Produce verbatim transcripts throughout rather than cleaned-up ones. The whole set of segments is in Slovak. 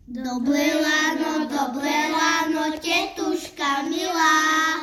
Dobré ráno, dobré ráno, tetuška milá,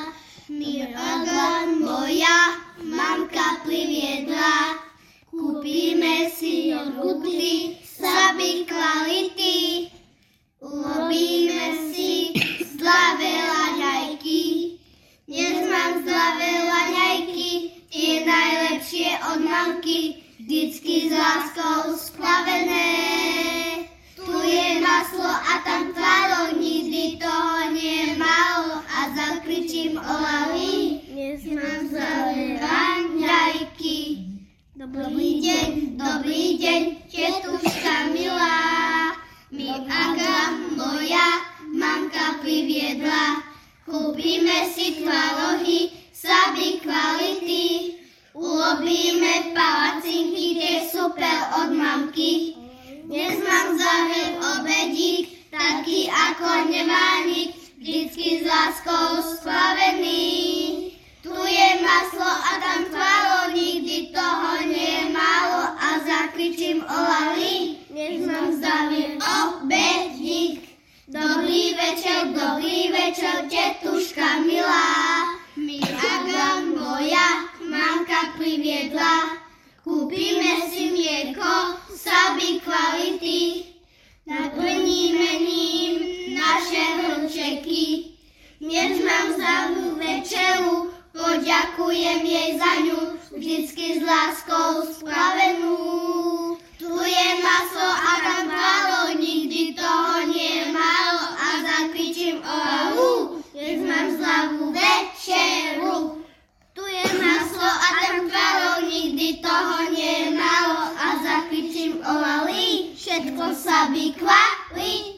milá moja mamka priviedla. Kúpime si rúbly, saby kvality, urobíme si zdravé laňajky. Dnes mám zdravé laňajky, tie najlepšie od mamky, vždycky s láskou spravené. Tu je maslo a tam tváro, nikdy toho nie je málo a zakričím olavy. Dnes mám zdravé laňajky. Dobrý deň, dobrý deň, tetuška milá, mi aga moja mamka priviedla. Kúpime si tvarohy, saby kvality, urobíme palacinky, tie super od mamky. Dnes mám záver obedík, taký ako nemá nik, vždycky s láskou spravený. Tu je maslo a tam tváro, nikdy toho nie je málo a zakričím olavy. Dnes mám záver obedík. Dobrý večer, dobrý večer, tetuška milá, mi aga moja mamka priviedla. Kúpime si mlieko, saby kvality, naplníme ním naše hrnčeky. Dnes mám zdravú večeru, poďakujem jej za ňu, vždycky s láskou spravenú. Tu je maslo a tam málo, nikdy toho nie je málo a zakričím olahu. Dnes mám zdravú večeru. Tu je maslo a tam málo, nikdy toho nie je málo a zakričím olahu. Všetko sa vykvalí.